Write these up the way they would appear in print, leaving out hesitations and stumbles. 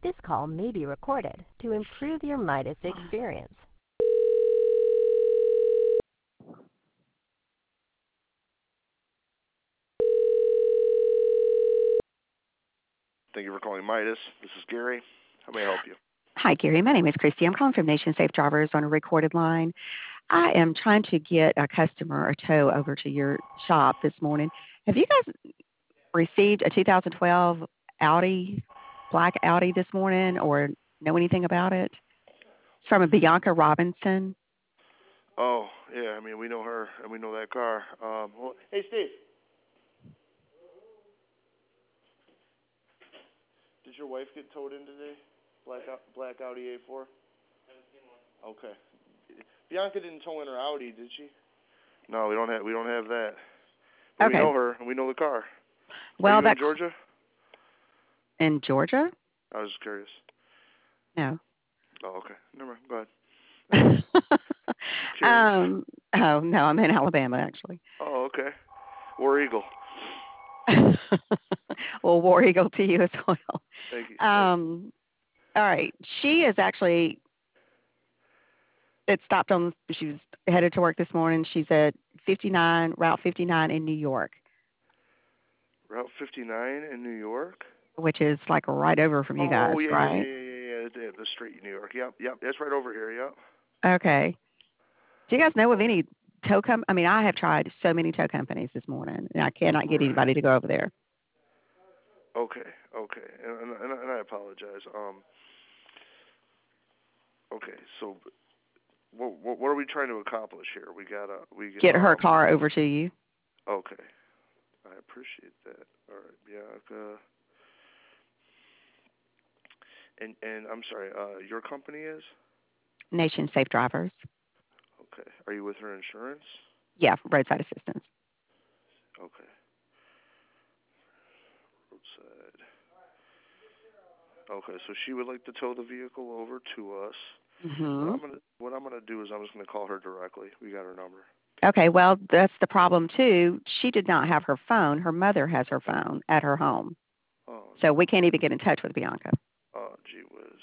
This call may be recorded to improve your Midas experience. Thank you for calling Midas. This is Gary. How may I help you? Hi, Gary. My name is Christy. I'm calling from Nation Safe Drivers on a recorded line. I am trying to get a customer a tow over to your shop this morning. Have you guys received a 2012 Audi, black Audi this morning, or know anything about it? It's from a Bianca Robinson. Oh, yeah. I mean, we know her and we know that car. Hey, Steve. Did your wife get towed in today? Black Audi A4? Haven't seen one. Okay. Bianca didn't tow in her Audi, did she? No, we don't have that. But Okay. we know her and we know the car. Well, Are you in Georgia? In Georgia? I was just curious. No. Oh, okay. Never mind. Go ahead. Oh no, I'm in Alabama actually. Oh, okay. War Eagle. Well, War Eagle to you as well. Thank you. All right. She is actually. It stopped on. She was headed to work this morning. She's at Route 59 in New York. Route 59 in New York? Which is like right over from you guys, right? Yeah. The street in New York. Yep. That's right over here. Yep. Okay. Do you guys know of any tow I mean, I have tried so many tow companies this morning, and I cannot get anybody to go over there. Okay. And I apologize. Okay. So, what are we trying to accomplish here? We get her car over to you. Okay. I appreciate that. All right, Bianca. And I'm sorry. Your company is? Nation Safe Drivers. Okay. Are you with her insurance? Yeah, roadside assistance. Okay. Roadside. Okay, so she would like to tow the vehicle over to us. Mm-hmm. What I'm gonna do is I'm just gonna call her directly. We got her number. Okay, well, that's the problem too. She did not have her phone. Her mother has her phone at her home. Oh. So we can't even get in touch with Bianca. Oh, gee whiz.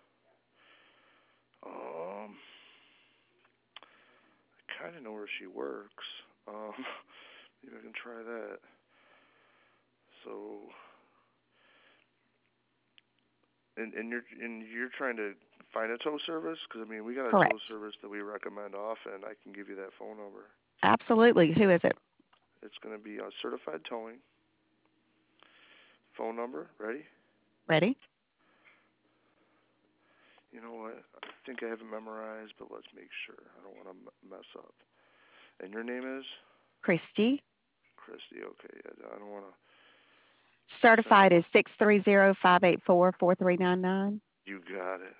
I kind of know where she works. Maybe I can try that. So, and you're trying to find a tow service? Because I mean, we got a Correct. tow service that we recommend often. I can give you that phone number. Absolutely. Who is it? It's going to be Certified Towing. Phone number, ready? Ready? You know what? I think I have it memorized, but let's make sure. I don't want to mess up. And your name is? Christy. Christy, okay. I don't want to... Certified is 630-584-4399. You got it.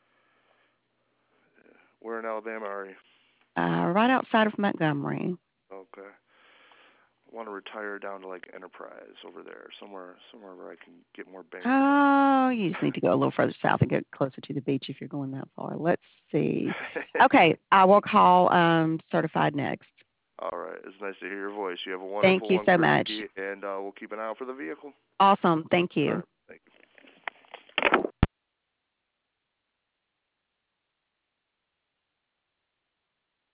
Yeah. Where in Alabama are you? Right outside of Montgomery. Okay. I want to retire down to like Enterprise over there, somewhere where I can get more bang. Oh, you just need to go a little further south and get closer to the beach if you're going that far. Let's see. Okay, I will call Certified next. All right. It's nice to hear your voice. You have a wonderful one. Thank you so much. And we'll keep an eye out for the vehicle. Awesome. Thank you.